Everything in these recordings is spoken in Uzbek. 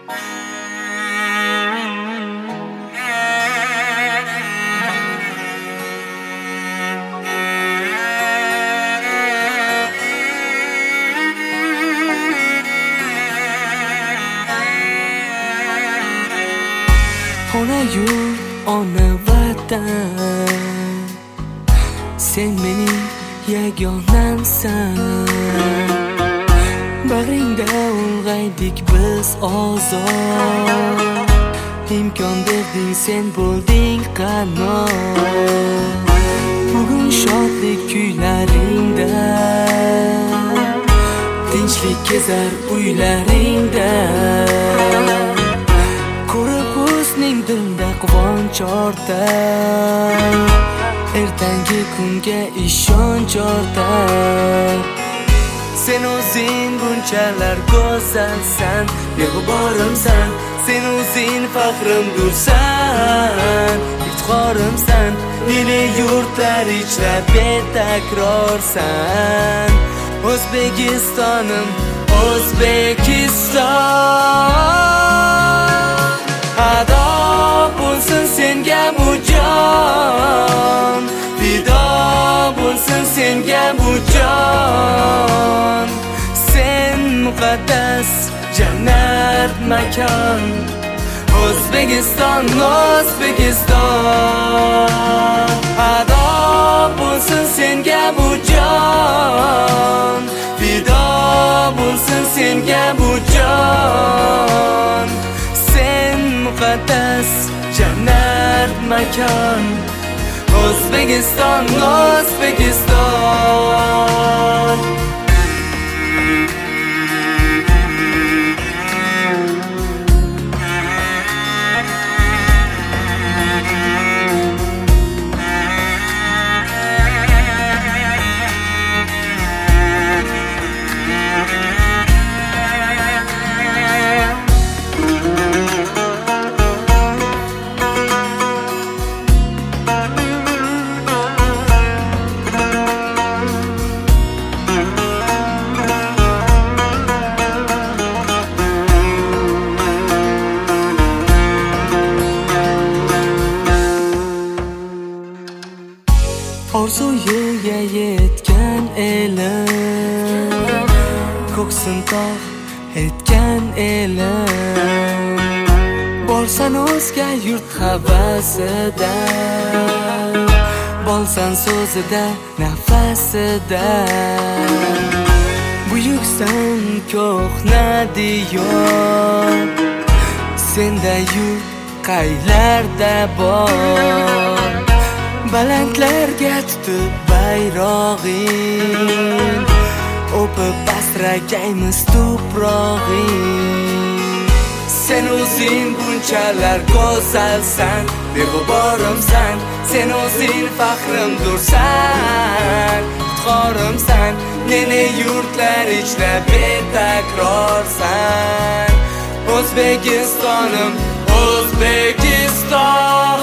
Ona yurt, ona vatan, sen mening yagonamsan. Bag'ringda ulg'aydik biz ozod, imkon berding sen bo'lding qanot. Bugun shodlik kuylaringda, tinchlik kezar uylaringda. Ko'rib o'zning dilda quvonch ortar, ertangi kunga ishonch ortar. Sen o'zing bunchalar go'zalsan, beg'uborimsan. Sen o'zing faxrimdursan, iftixorimsan. Meni yurtlar ichra betakrorsan. O'zbekistonim, O'zbekiston. Ado bo'lsin senga bu jon, fido bo'lsin senga bu jon. Sen muqaddas jannat makon, O'zbekiston, O'zbekiston. Ado bo'lsin senga bu jon, fido bo'lsin senga bu jon. Sen muqaddas jannat makon, O'zbekiston, O'zbekiston. Orzuga yetgan elim, ko'ksin tog' etgan elim. Borsan o'zga yurt havasida, bo'lsan so'zida, nafasida. Buyuksan ko'hna diyor, senda yurt qaylarda bor. Balandlarga tutib bayrog'ing, o'pib asragaymiz tuprog'ing. Sen o'zing bunchalar go'zalsan, beg'uborimsan. Sen o'zing faxrimdursan, iftixorimsan. Meni yurtlar ichra betakrorsan. O'zbekistonim, O'zbekiston.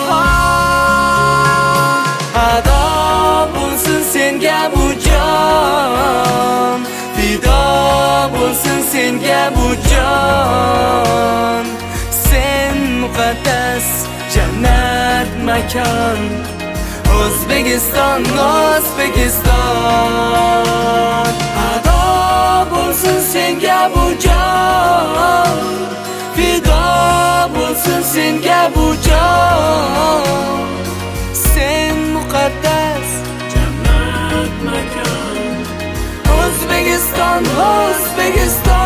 Ado bo'lsin senga bu jon, fido bo'lsin senga bu jon. Sen muqaddas jannat makon, O'zbekiston, O'zbekiston. Ado bo'lsin senga bu jon, fido bo'lsin senga bu jon. Sen muqaddas jannat makon, O'zbekiston, O'zbekiston.